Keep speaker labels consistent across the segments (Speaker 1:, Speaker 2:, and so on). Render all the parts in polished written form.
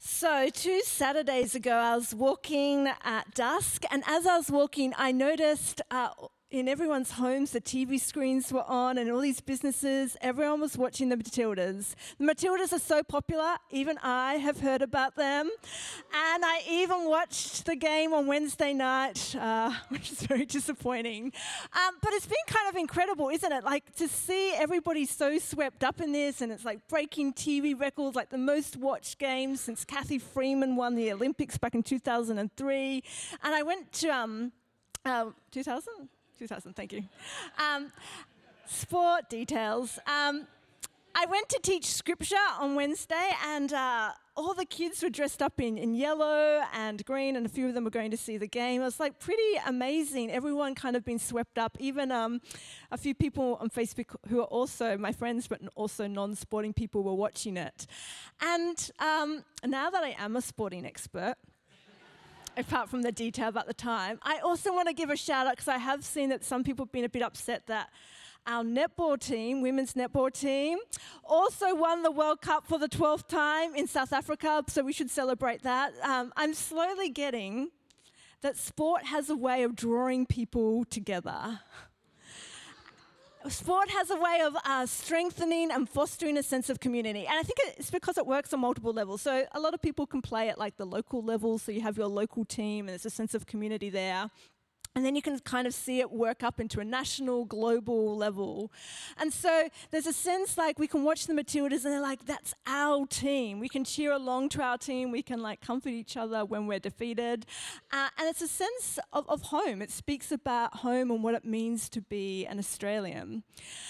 Speaker 1: So, 2 Saturdays ago, I was walking at dusk, and as I was walking, I noticed in everyone's homes the TV screens were on, and all these businesses, everyone was watching the Matildas. The Matildas are so popular, even I have heard about them. And I even watched the game on Wednesday night, which is very disappointing. But it's been kind of incredible, isn't it? Like, to see everybody so swept up in this, and it's like breaking TV records, like the most watched game since Kathy Freeman won the Olympics back in 2003. And I went to 2000, thank you. Sport details. I went to teach scripture on Wednesday, and all the kids were dressed up in yellow and green, and a few of them were going to see the game. It was like pretty amazing. Everyone kind of been swept up. Even a few people on Facebook who are also my friends, but also non-sporting people, were watching it. And now that I am a sporting expert, apart from the detail about the time, I also want to give a shout out because I have seen that some people have been a bit upset that our netball team, women's netball team, also won the World Cup for the 12th time in South Africa, so we should celebrate that. I'm slowly getting that sport has a way of drawing people together. Sport has a way of strengthening and fostering a sense of community. And I think it's because it works on multiple levels. So a lot of people can play at like the local level, so you have your local team and there's a sense of community there. And then you can kind of see it work up into a national, global level. And so there's a sense like we can watch the Matildas and they're like, that's our team. We can cheer along to our team. We can like comfort each other when we're defeated. And it's a sense of home. It speaks about home and what it means to be an Australian.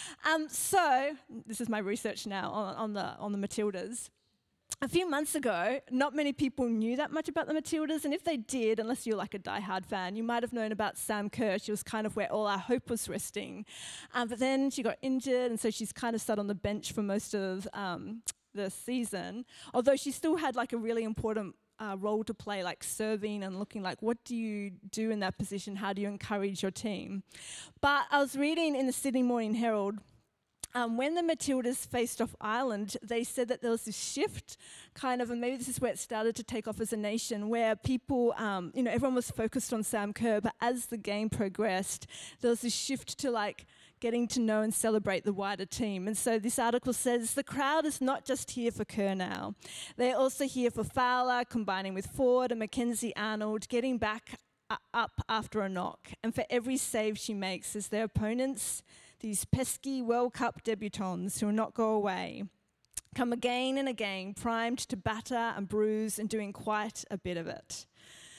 Speaker 1: So this is my research now on the Matildas. A few months ago, not many people knew that much about the Matildas, and if they did, unless you're like a diehard fan, you might have known about Sam Kerr. She was kind of where all our hope was resting. But then she got injured, and so she's kind of sat on the bench for most of the season, although she still had like a really important role to play, like serving and looking like, what do you do in that position? How do you encourage your team? But I was reading in the Sydney Morning Herald, when the Matildas faced off Ireland, they said that there was this shift, kind of, and maybe this is where it started to take off as a nation, where people, everyone was focused on Sam Kerr, but as the game progressed, there was this shift to like getting to know and celebrate the wider team. And so this article says the crowd is not just here for Kerr now. They're also here for Fowler, combining with Ford and Mackenzie Arnold, getting back up after a knock. And for every save she makes as their opponents, these pesky World Cup debutants who will not go away, come again and again, primed to batter and bruise and doing quite a bit of it.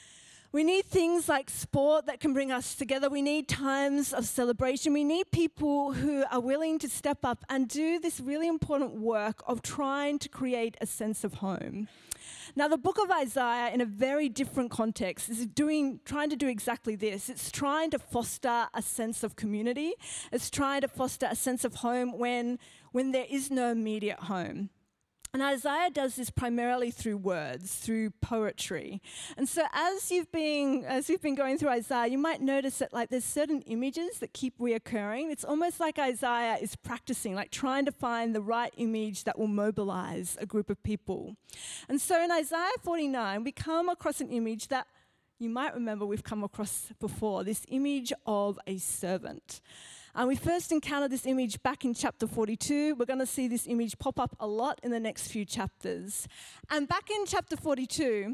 Speaker 1: We need things like sport that can bring us together. We need times of celebration. We need people who are willing to step up and do this really important work of trying to create a sense of home. Now, the book of Isaiah, in a very different context, is trying to do exactly this. It's trying to foster a sense of community. It's trying to foster a sense of home when there is no immediate home. And Isaiah does this primarily through words, through poetry. And so as you've been going through Isaiah, you might notice that like there's certain images that keep reoccurring. It's almost like Isaiah is practicing, like trying to find the right image that will mobilize a group of people. And so in Isaiah 49, we come across an image that you might remember we've come across before, this image of a servant. We first encountered this image back in chapter 42. We're going to see this image pop up a lot in the next few chapters. And back in chapter 42,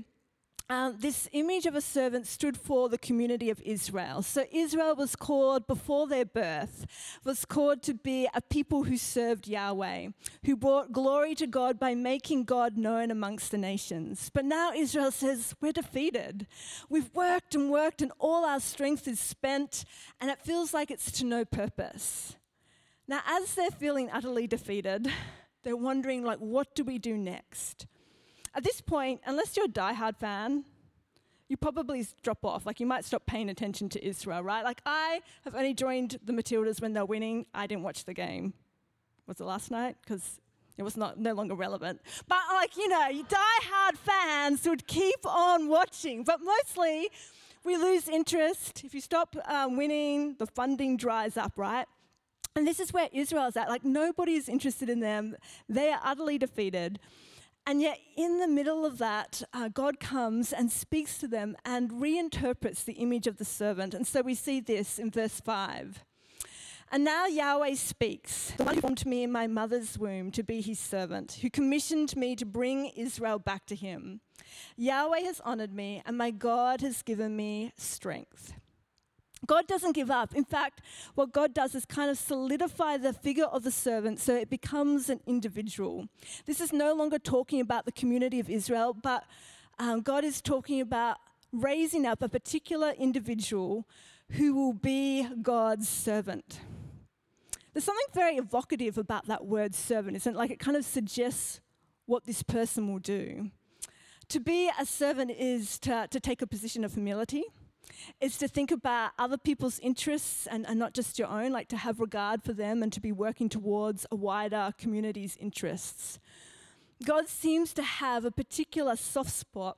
Speaker 1: this image of a servant stood for the community of Israel. So Israel was called, before their birth, was called to be a people who served Yahweh, who brought glory to God by making God known amongst the nations. But now Israel says, we're defeated. We've worked and all our strength is spent, and it feels like it's to no purpose. Now, as they're feeling utterly defeated, they're wondering, like, what do we do next? At this point, unless you're a diehard fan, you probably drop off. Like, you might stop paying attention to Israel, right? Like, I have only joined the Matildas when they're winning. I didn't watch the game. Was it last night? Because it was no longer relevant. But, diehard fans would keep on watching. But mostly, we lose interest. If you stop winning, the funding dries up, right? And this is where Israel's at. Like, nobody is interested in them. They are utterly defeated. And yet, in the middle of that, God comes and speaks to them and reinterprets the image of the servant. And so we see this in verse 5. And now Yahweh speaks, the one who formed me in my mother's womb to be his servant, who commissioned me to bring Israel back to him. Yahweh has honored me, and my God has given me strength. God doesn't give up. In fact, what God does is kind of solidify the figure of the servant so it becomes an individual. This is no longer talking about the community of Israel, but God is talking about raising up a particular individual who will be God's servant. There's something very evocative about that word servant, isn't it? Like it kind of suggests what this person will do. To be a servant is to take a position of humility. It's to think about other people's interests and not just your own, like to have regard for them and to be working towards a wider community's interests. God seems to have a particular soft spot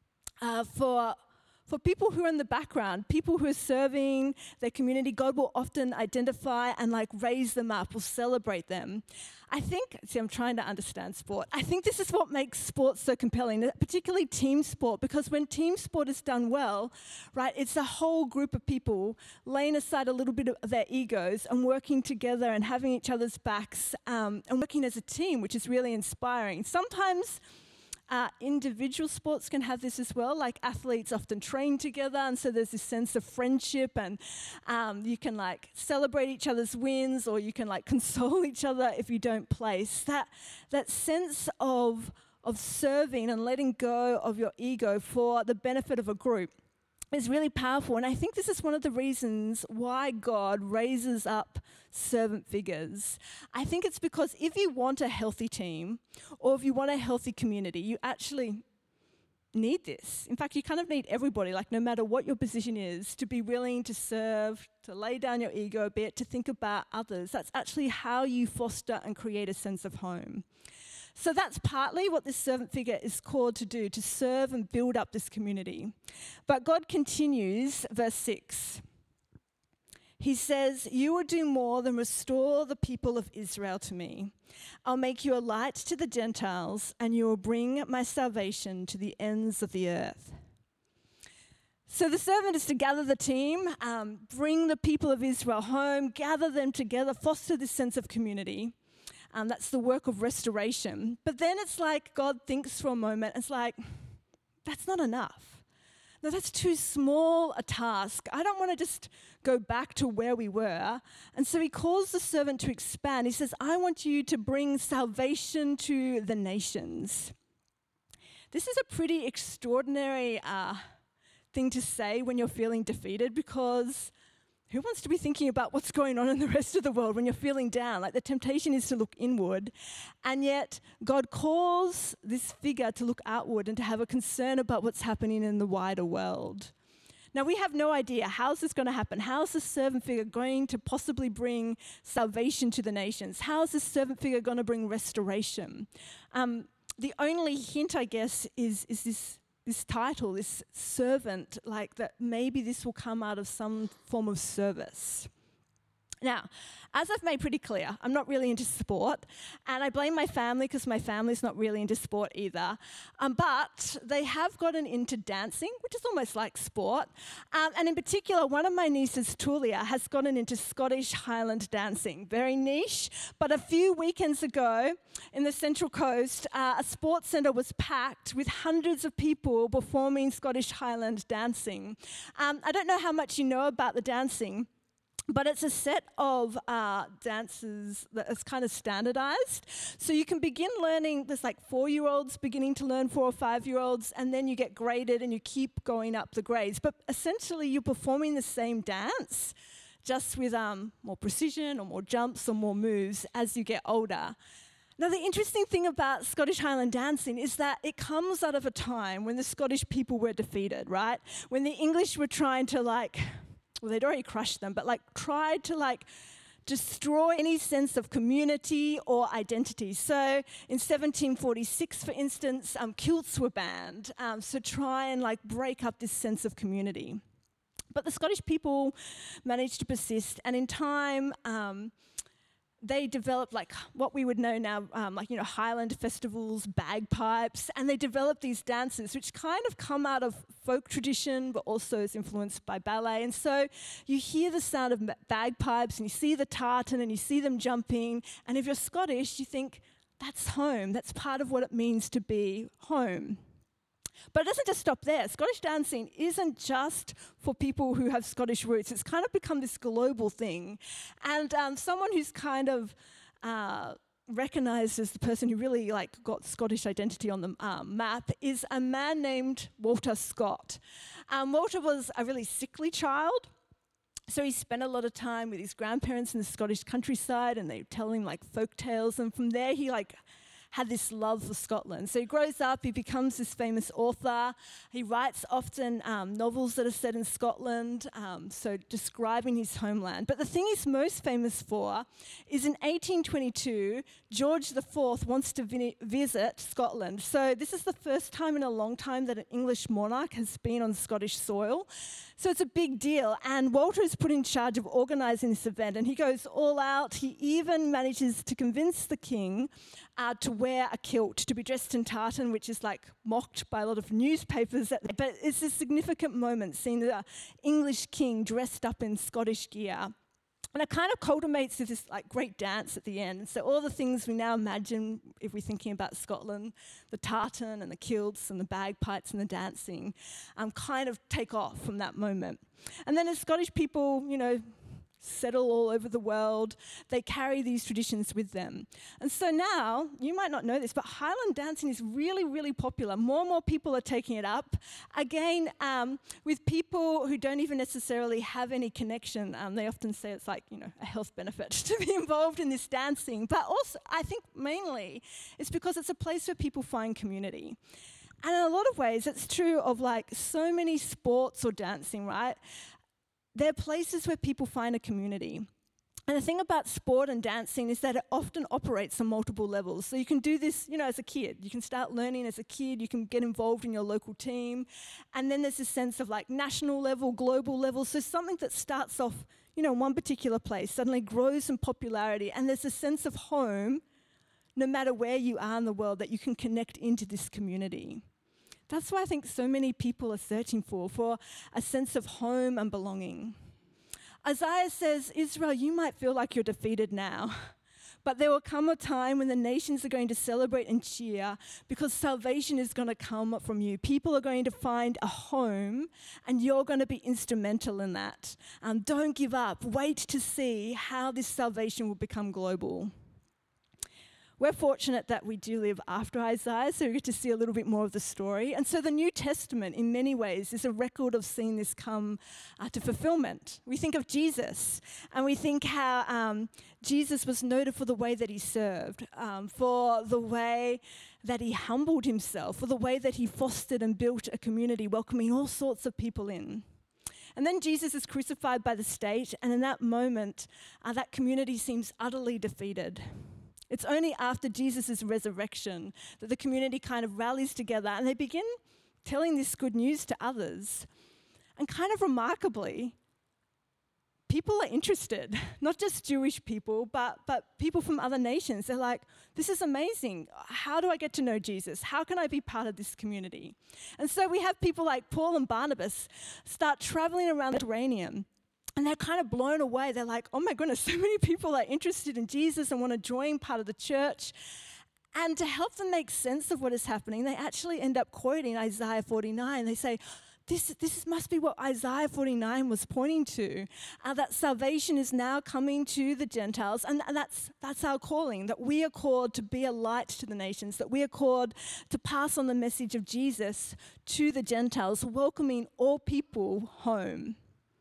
Speaker 1: for people who are in the background, people who are serving their community. God will often identify and raise them up, will celebrate them. I'm trying to understand sport. I think this is what makes sports so compelling, particularly team sport, because when team sport is done well, right, it's a whole group of people laying aside a little bit of their egos and working together and having each other's backs and working as a team, which is really inspiring. Sometimes individual sports can have this as well, like athletes often train together, and so there's this sense of friendship, and you can celebrate each other's wins, or you can console each other if you don't place. That sense of serving and letting go of your ego for the benefit of a group is really powerful, and I think this is one of the reasons why God raises up servant figures. I think it's because if you want a healthy team, or if you want a healthy community, you actually need this. In fact, you kind of need everybody, no matter what your position is, to be willing to serve, to lay down your ego a bit, to think about others. That's actually how you foster and create a sense of home. So that's partly what this servant figure is called to do, to serve and build up this community. But God continues, verse 6. He says, "You will do more than restore the people of Israel to me. I'll make you a light to the Gentiles, and you will bring my salvation to the ends of the earth." So the servant is to gather the team, bring the people of Israel home, gather them together, foster this sense of community. That's the work of restoration. But then it's God thinks for a moment. It's that's not enough. No, that's too small a task. I don't want to just go back to where we were. And so he calls the servant to expand. He says, I want you to bring salvation to the nations. This is a pretty extraordinary thing to say when you're feeling defeated, because who wants to be thinking about what's going on in the rest of the world when you're feeling down? The temptation is to look inward. And yet, God calls this figure to look outward and to have a concern about what's happening in the wider world. Now, we have no idea. How is this going to happen? How is this servant figure going to possibly bring salvation to the nations? How is this servant figure going to bring restoration? The only hint, I guess, is this title, this servant, that maybe this will come out of some form of service. Now, as I've made pretty clear, I'm not really into sport, and I blame my family because my family's not really into sport either. But they have gotten into dancing, which is almost like sport. And in particular, one of my nieces, Tulia, has gotten into Scottish Highland dancing. Very niche, but a few weekends ago in the Central Coast, a sports centre was packed with hundreds of people performing Scottish Highland dancing. I don't know how much you know about the dancing, but it's a set of dances that is kind of standardized. So you can begin learning, there's 4-year-olds beginning to learn 4 or 5-year-olds, and then you get graded and you keep going up the grades. But essentially you're performing the same dance, just with more precision or more jumps or more moves as you get older. Now, the interesting thing about Scottish Highland dancing is that it comes out of a time when the Scottish people were defeated, right? When the English were trying to well, they'd already crushed them, but tried to destroy any sense of community or identity. So in 1746, for instance, kilts were banned, so try and break up this sense of community. But the Scottish people managed to persist, and in time, they developed like what we would know now, Highland festivals, bagpipes, and they developed these dances which kind of come out of folk tradition, but also is influenced by ballet. And so you hear the sound of bagpipes, and you see the tartan, and you see them jumping. And if you're Scottish, you think that's home. That's part of what it means to be home. But it doesn't just stop there. Scottish dancing isn't just for people who have Scottish roots. It's kind of become this global thing. And someone who's kind of recognised as the person who really got Scottish identity on the map is a man named Walter Scott. Walter was a really sickly child. So he spent a lot of time with his grandparents in the Scottish countryside, and they tell him folk tales. And from there, he had this love for Scotland. So he grows up, he becomes this famous author. He writes often novels that are set in Scotland, so describing his homeland. But the thing he's most famous for is in 1822, George IV wants to visit Scotland. So this is the first time in a long time that an English monarch has been on Scottish soil. So it's a big deal. And Walter is put in charge of organising this event, and he goes all out. He even manages to convince the king to wear a kilt, to be dressed in tartan, which is mocked by a lot of newspapers. But it's a significant moment, seeing the English king dressed up in Scottish gear. And it kind of culminates with this great dance at the end. And so all the things we now imagine if we're thinking about Scotland, the tartan and the kilts and the bagpipes and the dancing, kind of take off from that moment. And then as Scottish people, settle all over the world, they carry these traditions with them. And so now, you might not know this, but Highland dancing is really, really popular. More and more people are taking it up. Again, with people who don't even necessarily have any connection. They often say it's a health benefit to be involved in this dancing. But also, I think mainly, it's because it's a place where people find community. And in a lot of ways, it's true of so many sports or dancing, right? They're places where people find a community. And the thing about sport and dancing is that it often operates on multiple levels. So you can do this, as a kid. You can start learning as a kid. You can get involved in your local team. And then there's this sense of national level, global level. So something that starts off, in one particular place suddenly grows in popularity. And there's a sense of home, no matter where you are in the world, that you can connect into this community. That's why I think so many people are searching for a sense of home and belonging. Isaiah says, Israel, you might feel like you're defeated now, but there will come a time when the nations are going to celebrate and cheer because salvation is going to come from you. People are going to find a home, and you're going to be instrumental in that. Don't give up. Wait to see how this salvation will become global. We're fortunate that we do live after Isaiah, so we get to see a little bit more of the story. And so the New Testament, in many ways, is a record of seeing this come to fulfillment. We think of Jesus, and we think how Jesus was noted for the way that he served, for the way that he humbled himself, for the way that he fostered and built a community, welcoming all sorts of people in. And then Jesus is crucified by the state, and in that moment, that community seems utterly defeated. It's only after Jesus' resurrection that the community kind of rallies together and they begin telling this good news to others. And kind of remarkably, people are interested, not just Jewish people, but people from other nations. They're like, this is amazing. How do I get to know Jesus? How can I be part of this community? And so we have people like Paul and Barnabas start traveling around the Mediterranean. And they're kind of blown away. They're like, oh my goodness, so many people are interested in Jesus and want to join part of the church. And to help them make sense of what is happening, they actually end up quoting Isaiah 49. They say, this must be what Isaiah 49 was pointing to, that salvation is now coming to the Gentiles. And that's our calling, that we are called to be a light to the nations, that we are called to pass on the message of Jesus to the Gentiles, welcoming all people home.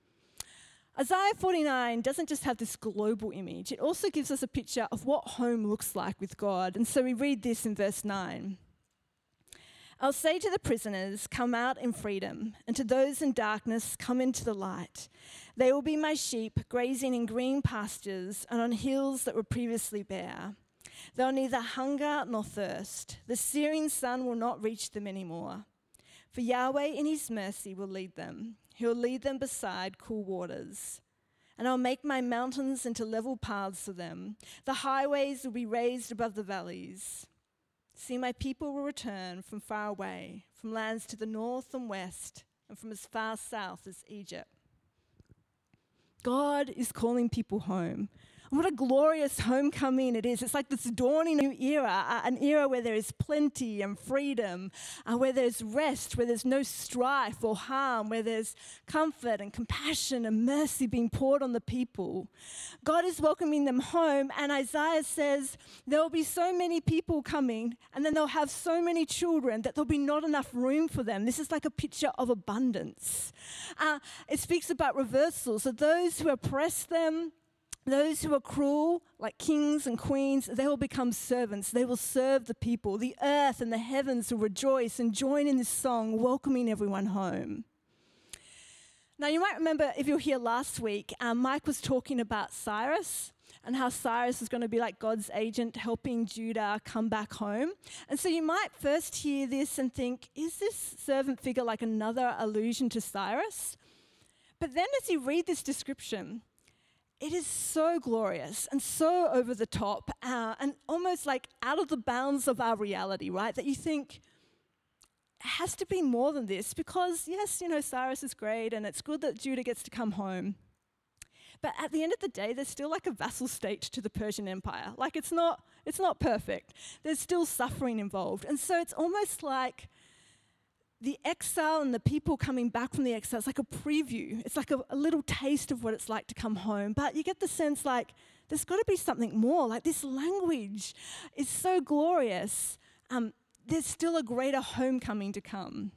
Speaker 1: Isaiah 49 doesn't just have this global image, it also gives us a picture of what home looks like with God. And so we read this in verse 9. I'll say to the prisoners, come out in freedom, and to those in darkness, come into the light. They will be my sheep, grazing in green pastures and on hills that were previously bare. They'll neither hunger nor thirst. The searing sun will not reach them anymore. For Yahweh in his mercy will lead them. He'll lead them beside cool waters. And I'll make my mountains into level paths for them. The highways will be raised above the valleys. See, my people will return from far away, from lands to the north and west, and from as far south as Egypt. God is calling people home. And what a glorious homecoming it is. It's like this dawning new era, an era where there is plenty and freedom, where there's rest, where there's no strife or harm, where there's comfort and compassion and mercy being poured on the people. God is welcoming them home, and Isaiah says there will be so many people coming, and then they'll have so many children that there'll be not enough room for them. This is like a picture of abundance. It speaks about reversals. So those who oppress them, those who are cruel, like kings and queens, they will become servants. They will serve the people. The earth and the heavens will rejoice and join in this song, welcoming everyone home. Now, you might remember, if you were here last week, Mike was talking about Cyrus and how Cyrus is going to be like God's agent helping Judah come back home. And so you might first hear this and think, is this servant figure like another allusion to Cyrus? But then as you read this description, it is so glorious and so over the top and almost like out of the bounds of our reality, right? That you think, it has to be more than this because, yes, Cyrus is great and it's good that Judah gets to come home. But at the end of the day, there's still like a vassal state to the Persian Empire. Like it's not perfect. There's still suffering involved. And so it's almost like the exile and the people coming back from the exile, it's like a preview. It's like a little taste of what it's like to come home. But you get the sense like there's got to be something more. Like this language is so glorious. There's still a greater homecoming to come.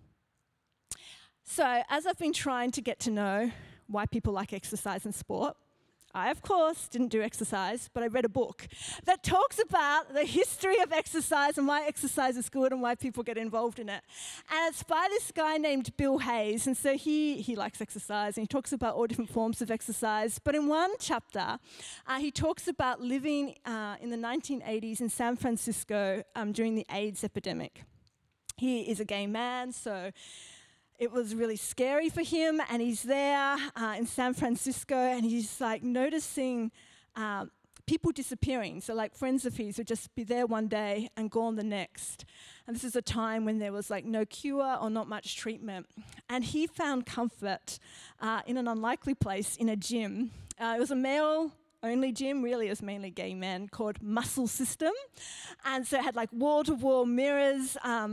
Speaker 1: So as I've been trying to get to know why people like exercise and sport, I, of course, didn't do exercise, but I read a book that talks about the history of exercise and why exercise is good and why people get involved in it. And it's by this guy named Bill Hayes. And so he likes exercise and he talks about all different forms of exercise. But in one chapter, he talks about living in the 1980s in San Francisco during the AIDS epidemic. He is a gay man, so it was really scary for him, and he's there in San Francisco, and he's like noticing people disappearing. So like friends of his would just be there one day and gone the next. And this is a time when there was like no cure or not much treatment. And he found comfort in an unlikely place in a gym. It was a male-only gym, really. It was mainly gay men, called Muscle System. And so it had like wall-to-wall mirrors.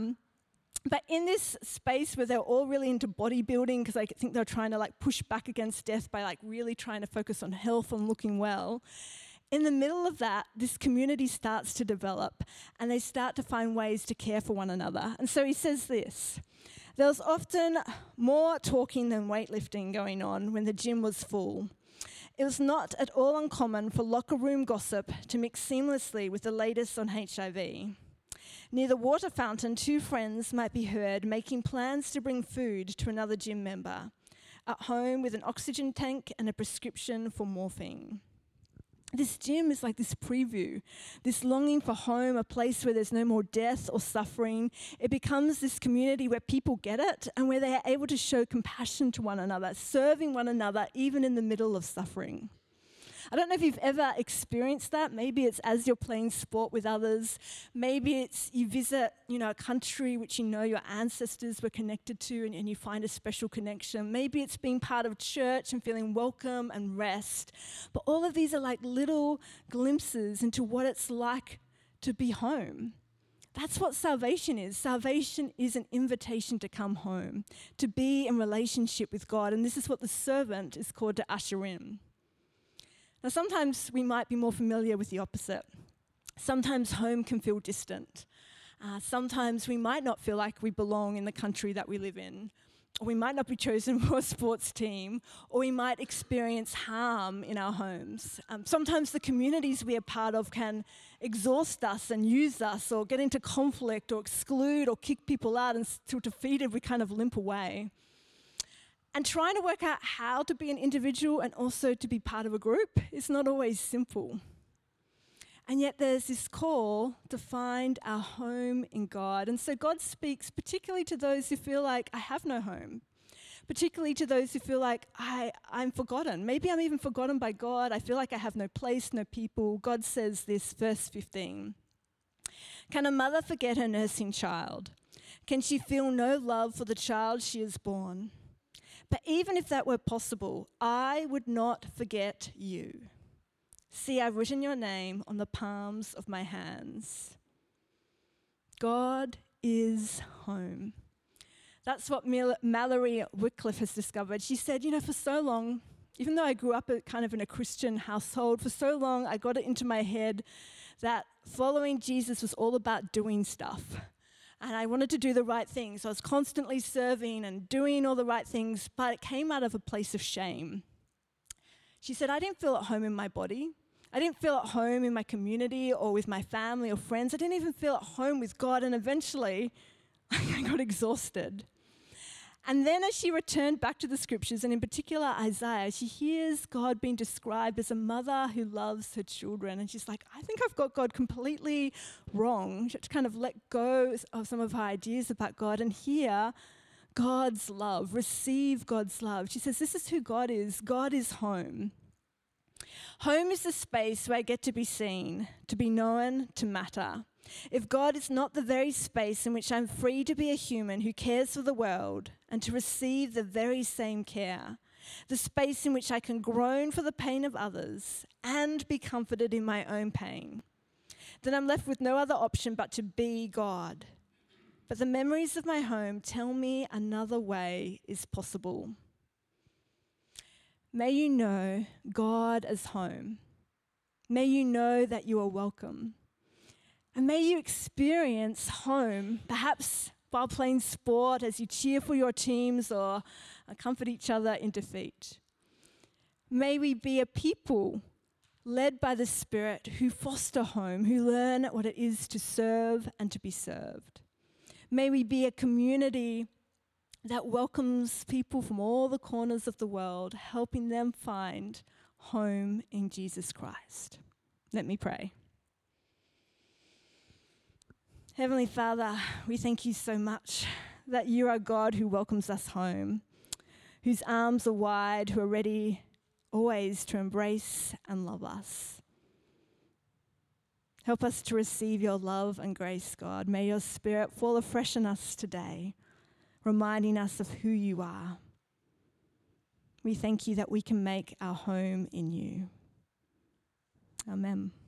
Speaker 1: But in this space where they're all really into bodybuilding, because I think they're trying to like push back against death by like really trying to focus on health and looking well, in the middle of that, this community starts to develop and they start to find ways to care for one another. And so he says this: there was often more talking than weightlifting going on when the gym was full. It was not at all uncommon for locker room gossip to mix seamlessly with the latest on HIV. Near the water fountain, two friends might be heard making plans to bring food to another gym member, at home with an oxygen tank and a prescription for morphine. This gym is like this preview, this longing for home, a place where there's no more death or suffering. It becomes this community where people get it and where they are able to show compassion to one another, serving one another even in the middle of suffering. I don't know if you've ever experienced that. Maybe it's as you're playing sport with others. Maybe it's you visit, a country which your ancestors were connected to and you find a special connection. Maybe it's being part of church and feeling welcome and rest. But all of these are like little glimpses into what it's like to be home. That's what salvation is. Salvation is an invitation to come home, to be in relationship with God. And this is what the servant is called to usher in. Now, sometimes we might be more familiar with the opposite. Sometimes home can feel distant. Sometimes we might not feel like we belong in the country that we live in. Or we might not be chosen for a sports team. Or we might experience harm in our homes. Sometimes the communities we are part of can exhaust us and use us or get into conflict or exclude or kick people out, and until defeated we kind of limp away. And trying to work out how to be an individual and also to be part of a group is not always simple. And yet there's this call to find our home in God. And so God speaks particularly to those who feel like, I have no home. particularly to those who feel like I'm forgotten. Maybe I'm even forgotten by God. I feel like I have no place, no people. God says this, verse 15. Can a mother forget her nursing child? Can she feel no love for the child she has borne? But even if that were possible, I would not forget you. See, I've written your name on the palms of my hands. God is home. That's what Mallory Wycliffe has discovered. She said, for so long, even though I grew up kind of in a Christian household, for so long I got it into my head that following Jesus was all about doing stuff. And I wanted to do the right things. So I was constantly serving and doing all the right things, but it came out of a place of shame. She said, I didn't feel at home in my body. I didn't feel at home in my community or with my family or friends. I didn't even feel at home with God. And eventually, I got exhausted. And then as she returned back to the scriptures, and in particular Isaiah, she hears God being described as a mother who loves her children. And she's like, I think I've got God completely wrong. She had to kind of let go of some of her ideas about God and hear God's love, receive God's love. She says, this is who God is. God is home. Home is the space where I get to be seen, to be known, to matter. If God is not the very space in which I'm free to be a human who cares for the world and to receive the very same care, the space in which I can groan for the pain of others and be comforted in my own pain, then I'm left with no other option but to be God. But the memories of my home tell me another way is possible. May you know God as home. May you know that you are welcome. And may you experience home, perhaps while playing sport, as you cheer for your teams or comfort each other in defeat. May we be a people led by the Spirit who foster home, who learn what it is to serve and to be served. May we be a community that welcomes people from all the corners of the world, helping them find home in Jesus Christ. Let me pray. Heavenly Father, we thank you so much that you are God who welcomes us home, whose arms are wide, who are ready always to embrace and love us. Help us to receive your love and grace, God. May your Spirit fall afresh on us today, reminding us of who you are. We thank you that we can make our home in you. Amen.